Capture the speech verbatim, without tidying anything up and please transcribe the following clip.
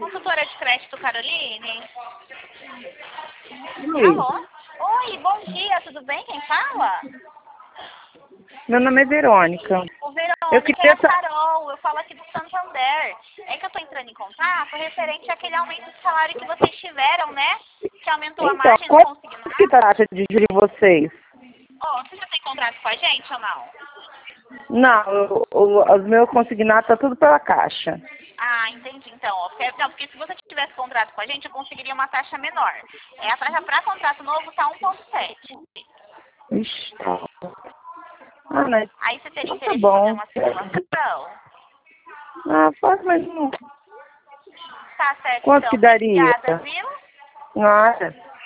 consultora de crédito, Caroline? Oi. Alô? Oi, bom dia, tudo bem? Quem fala? Meu nome é Verônica. O Verônica, Eu queria é a Carol, eu falo aqui do Santander. É que eu tô entrando em contato referente àquele aumento de salário que vocês tiveram, né? Que aumentou a Então, margem do qual consignado. que tá a taxa de juros de vocês? Ó, você já tem contrato com a gente ou não? Não, o, o, os meus consignados tá tudo pela caixa. Ah, entendi. Então, ó, porque, não, porque se você tivesse contrato com a gente, eu conseguiria uma taxa menor. É, a taxa para contrato novo tá um vírgula sete. Ixi, tá. Ah, mas Aí você teria então tá interesse em fazer bom. uma simulação? Ah, pode, mas não. Tá certo, Quanto então. que daria? Obrigada, viu? Nada.